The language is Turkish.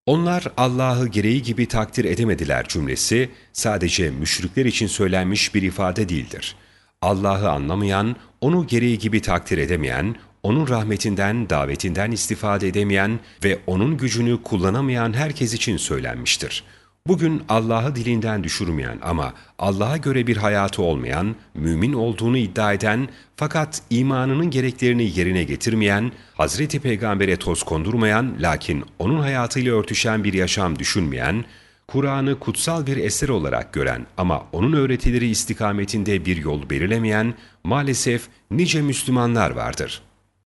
Onlar Allah'ı gereği gibi takdir edemediler cümlesi sadece müşrikler için söylenmiş bir ifade değildir. Allah'ı anlamayan, onu gereği gibi takdir edemeyen, onun rahmetinden, davetinden istifade edemeyen ve onun gücünü kullanamayan herkes için söylenmiştir. Bugün Allah'ı dilinden düşürmeyen ama Allah'a göre bir hayatı olmayan, mümin olduğunu iddia eden fakat imanının gereklerini yerine getirmeyen, Hazreti Peygamber'e toz kondurmayan lakin onun hayatıyla örtüşen bir yaşam düşünmeyen, Kur'an'ı kutsal bir eser olarak gören ama onun öğretileri istikametinde bir yol belirlemeyen maalesef nice Müslümanlar vardır.